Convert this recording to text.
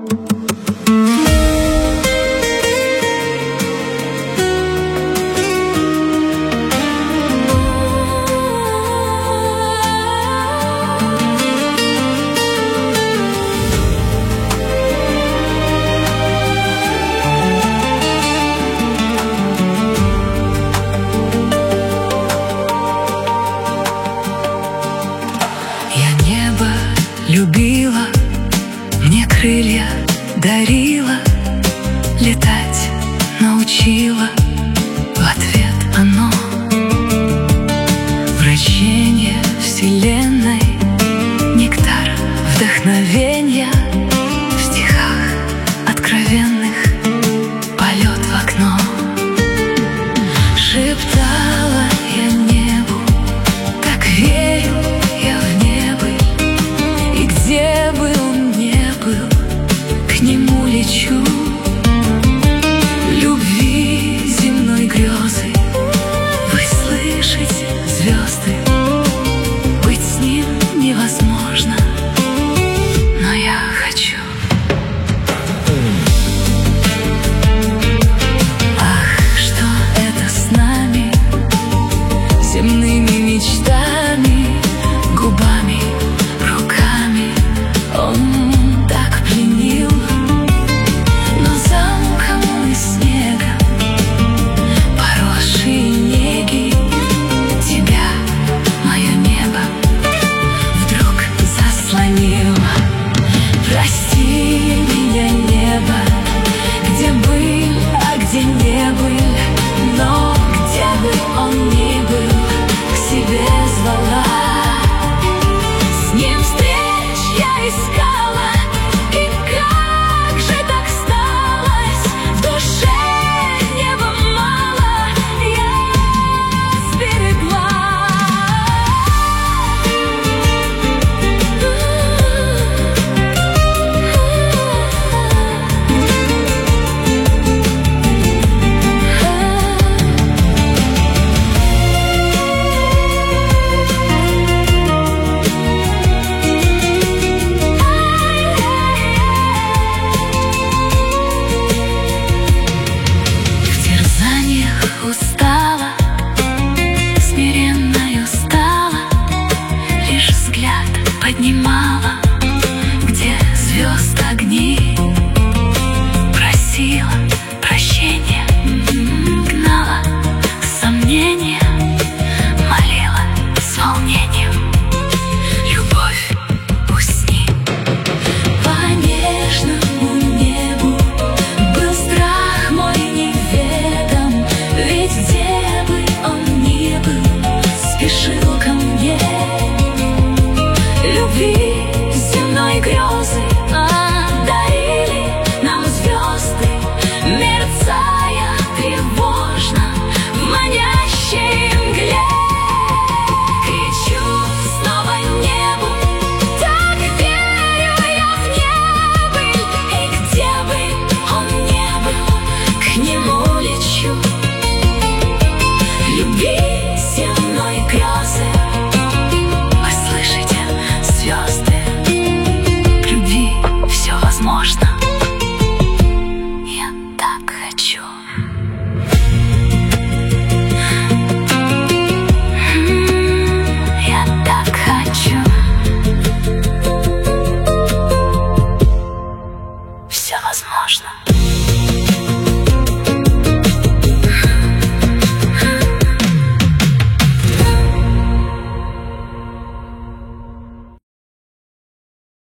Любила, мне крылья дарила, летать научила, в ответ оно вращение вселенной, нектар вдохновенья в стихах откровенных, полет в окно. Шептала я небу, так верю я в небо, и где бы он ни был, к нему лечу. Любви земной грезы, вы слышите звезды, быть с ним невозможно, но я хочу. Ах, что это с нами, земными мечтами, губами, руками он так пленил, но замком и снегом, поросшие неги, тебя мое небо вдруг заслонило. Прости меня, небо, где был, а где не был, но где бы он ни был, к себе звала. С ним встреч я искала, и как же так сталось, в душе неба мало я сберегла. В терзаниях устала, смиренною стала, лишь взгляд поднимала, где звезд огни, просила прощения, гнала сомнения, молила с волнением, любовь, усни. По нежному небу был страх мой неведом, ведь где бы он ни был, спешил ко мне. Любви земной грезы дарили нам звезды, мерцая тревожно в манящей мгле. Кричу снова небу, так верю я в небыль, и где бы он ни был, к нему лечу. Любви земной грезы, вы слышите звезды, к любви все возможно, я так хочу. Я так хочу. Все возможно.